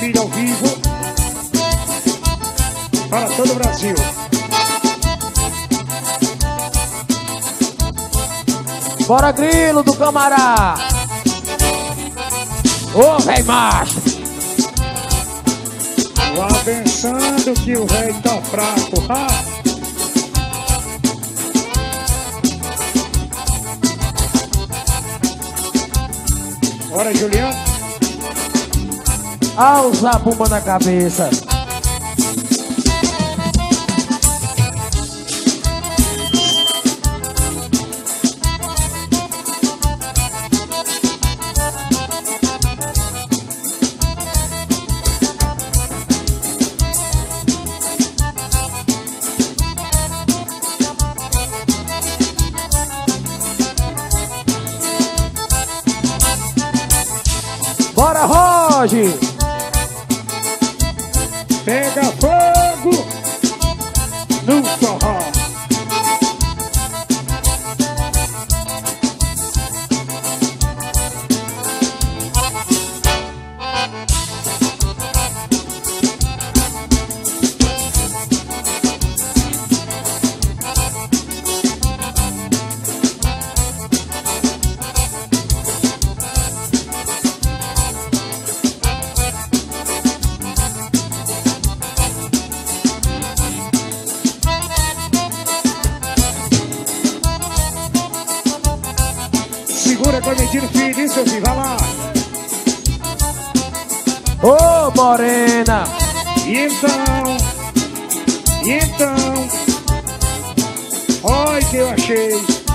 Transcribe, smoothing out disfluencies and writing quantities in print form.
Filho ao vivo para todo o Brasil. Bora, Grilo do Camará. Ô, véi macho. Vá pensando que o velho tá fraco, ha? Bora, Juliano. Alça a pumba na cabeça. Bora, Roge! Pega fogo no forró. Segura Clementino Filho, isso eu vi, vai lá. Ô, morena! E então, olha que eu achei.